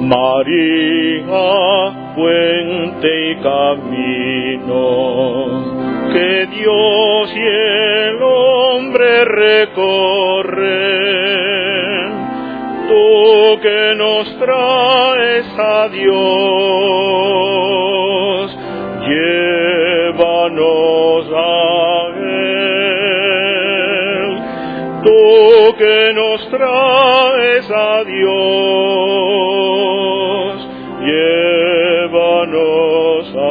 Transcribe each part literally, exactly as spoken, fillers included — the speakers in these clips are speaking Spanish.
María, puente y camino, que Dios y el hombre recorren, tú que nos traes a Dios, llévanos a Él, tú que nos traes a Dios, llévanos a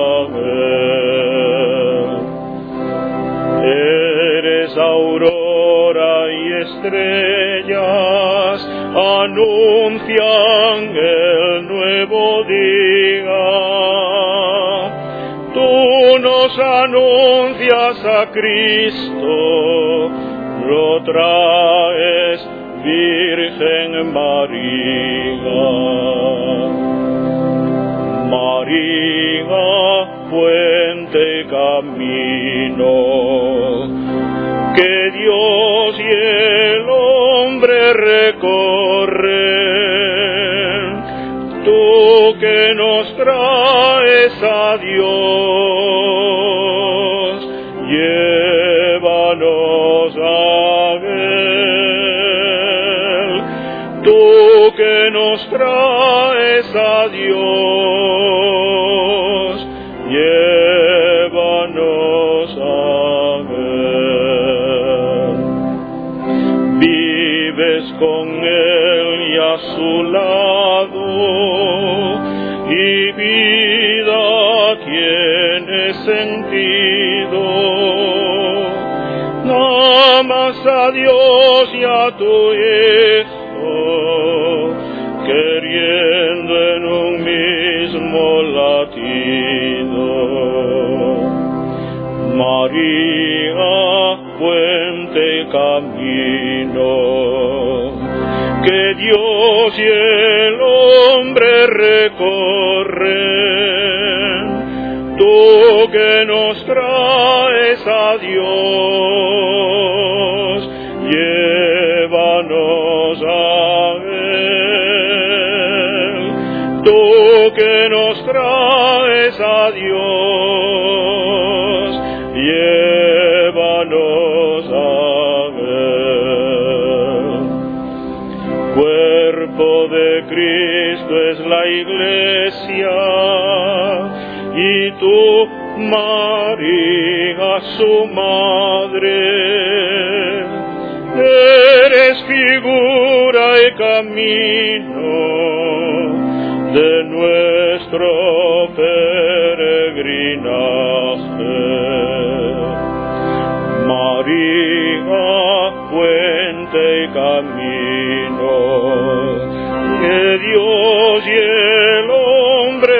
Él. Eres aurora y estrellas, anuncian el nuevo día. Tú nos anuncias a Cristo, lo traes, Virgen María. María, puente y camino, que Dios y el hombre recorren, tú que nos traes a Dios, llévanos a Él, tú que nos traes a Dios, llévanos a Él. Vives con Él y a su lado, y vida tiene sentido. Amas a Dios y a tu Hijo, queriendo en un mismo latido. María, puente y camino, que Dios y el hombre recorren, tú que nos traes a Dios, llévanos a Él, tú que nos traes a Dios, llévanos a Él. Cuerpo de Cristo es la Iglesia, y tú, María, su madre, eres figura y camino de nuestro peregrinaje. María, puente y camino, que Dios y el hombre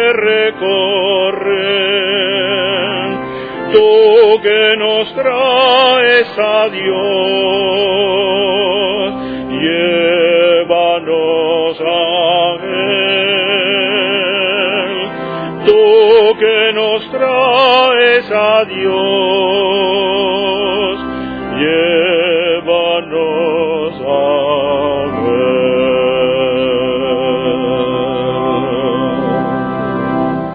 recorren, tú que nos traes a Dios, llévanos a Él, tú que nos traes a Dios, llévanos